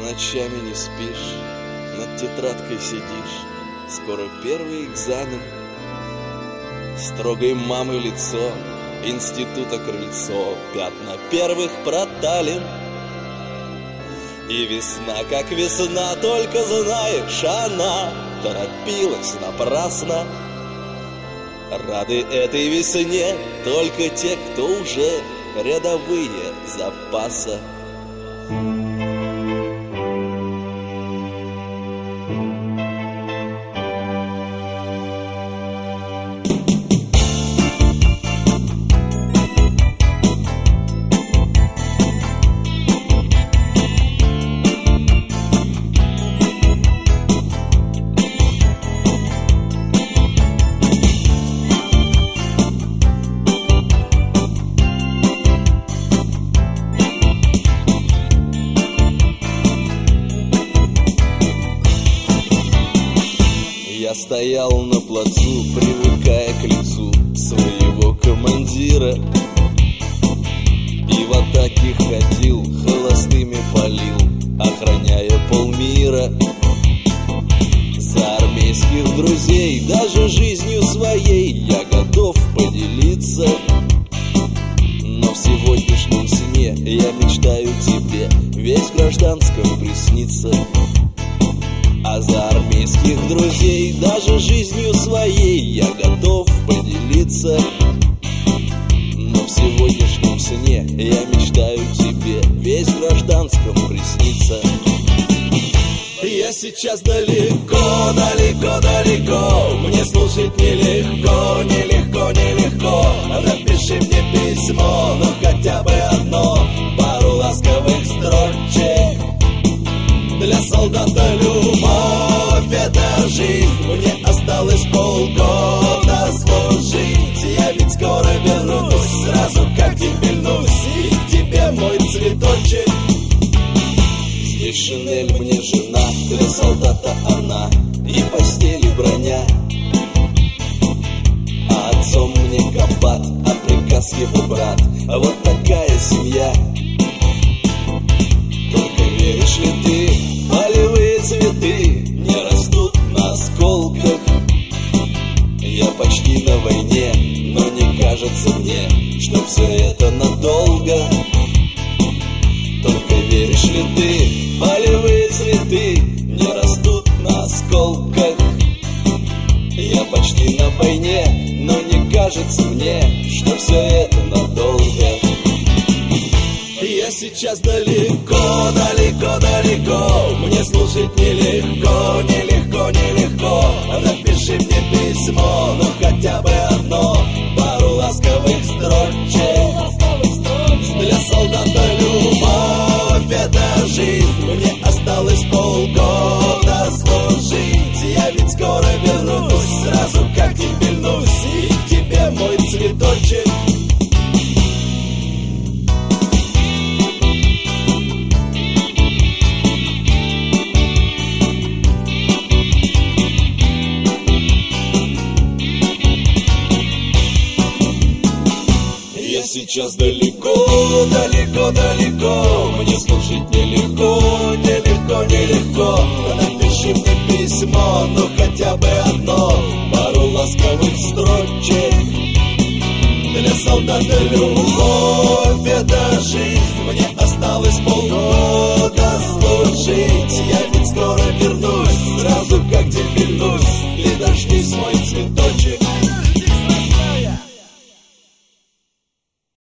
Ночами не спишь, над тетрадкой сидишь, скоро первый экзамен. Строгой мамы лицо, института крыльцо, пятна первых проталин. И весна, как весна, только знаешь, она торопилась напрасно. Рады этой весне только те, кто уже рядовые запаса. Я стоял на плацу, привыкая к лицу своего командира, и в атаке ходил, холостыми палил, охраняя полмира. За армейских друзей, даже жизнью своей я готов поделиться. Но в сегодняшнем сне я мечтаю тебе весь в гражданском присниться. А за армейских друзей, даже жизнью своей я готов поделиться. Но в сегодняшнем сне я мечтаю тебе весь в гражданском присниться. Я сейчас далеко, далеко, далеко, мне слушать нелегко, нелегко, нелегко. Напиши мне письмо, ну хотя бы одно, пару ласковых строчек. Для солдата любовь — это жизнь, мне осталось полгода служить. Я ведь скоро вернусь, сразу как дебильнусь, и к тебе мой цветочек. Здесь шинель мне жена, для солдата она, и постель, и броня. А отцом мне комбат, а приказ его брат. Вот такая семья. Только веришь ли ты, полевые цветы не растут на осколках? Я почти на войне, но не кажется мне, что все это надолго. Только веришь ли ты, полевые цветы не растут на осколках? Я почти на войне, но не кажется мне, что все это надолго. Я сейчас далеко, далеко, далеко, мне слушать нелегко, нелегко, нелегко. Напиши мне письмо, ну хотя бы одно, пару ласковых строчек. Для солдата любовь — это жизнь, мне осталось полгода служить. Я ведь скоро вернусь, сразу как дебильнусь, и к тебе мой цветочек. Я сейчас далеко, далеко, далеко, мне слушать нелегко, нелегко, нелегко. Напиши мне письмо, ну хотя бы одно, пару ласковых строчек. Для солдата любовь — это жизнь, мне осталось полгода служить. Я ведь скоро вернусь, сразу как дебильнусь, и дождись мой